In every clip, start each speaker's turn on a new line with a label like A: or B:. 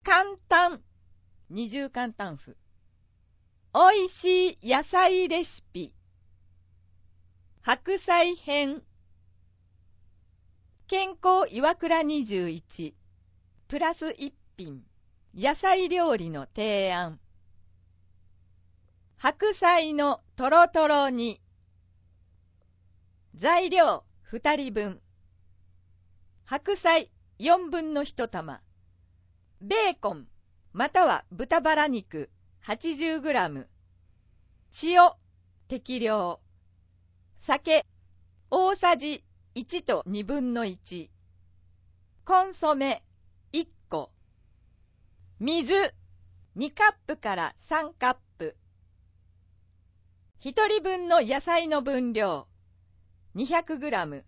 A: 簡単二重簡単符。おいしい野菜レシピ。白菜編。健康岩倉21プラス一品野菜料理の提案。白菜のとろとろ煮。材料2人分。白菜4分の1玉。ベーコンまたは豚バラ肉 80g。塩適量。酒大さじ1と2分の1。コンソメ1個。水2カップから3カップ。1人分の野菜の分量 200g。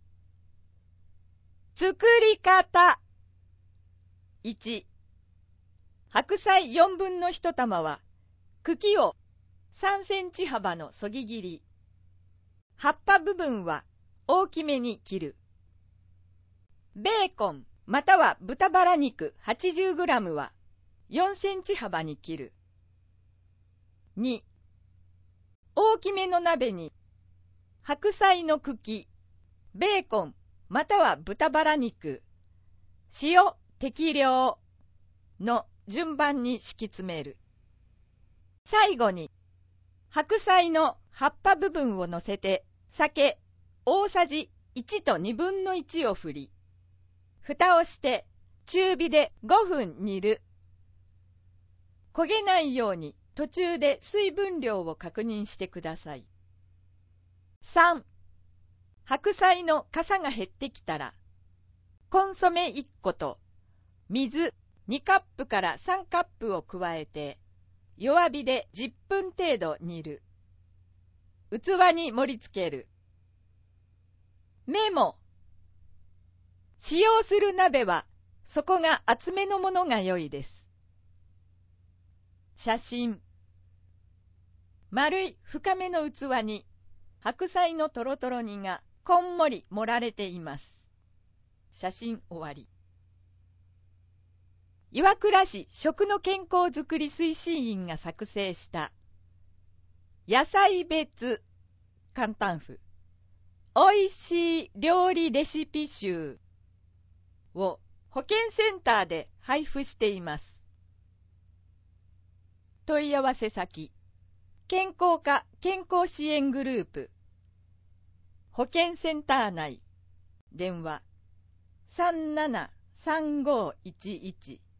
A: 作り方。1、白菜4分の1玉は茎を3センチ幅のそぎ切り。葉っぱ部分は大きめに切る。ベーコンまたは豚バラ肉 80g は4センチ幅に切る。2、大きめの鍋に白菜の茎、ベーコンまたは豚バラ肉、塩適量の順番に敷き詰める。最後に白菜の葉っぱ部分を乗せて酒大さじ1と2分の1を振り、蓋をして中火で5分煮る。焦げないように途中で水分量を確認してください。3、白菜のかさが減ってきたらコンソメ1個と水2カップから3カップを加えて弱火で10分程度煮る。器に盛り付ける。メモ。使用する鍋は底が厚めのものが良いです。写真。丸い深めの器に白菜のとろとろ煮がこんもり盛られています。写真終わり。岩倉市食の健康づくり推進員が作成した野菜別簡単符おいしい料理レシピ集を保健センターで配布しています。問い合わせ先健康課健康支援グループ保健センター内電話373511